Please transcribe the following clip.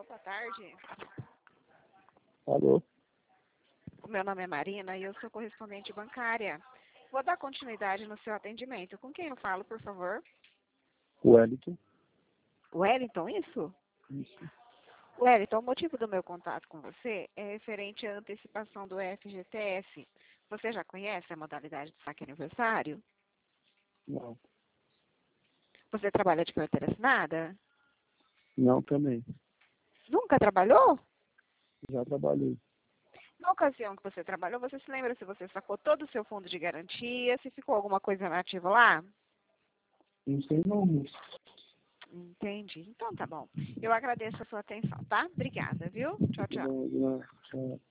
Alô, boa tarde. Alô? O meu nome é Marina e eu sou correspondente bancária. Vou dar continuidade no seu atendimento. Com quem eu falo, por favor? Wellington? Wellington, isso? Isso. Wellington, o motivo do meu contato com você é referente à antecipação do FGTS. Você já conhece a modalidade de saque aniversário? Não. Você trabalha de carteira assinada? Não também. Nunca trabalhou? Já trabalhei. Na ocasião que você trabalhou, você se lembra se você sacou todo o seu fundo de garantia, se ficou alguma coisa nativa lá? Não sei não, moço. Entendi. Então tá bom. Eu agradeço a sua atenção, tá? Obrigada, viu? Tchau, tchau. Não, não.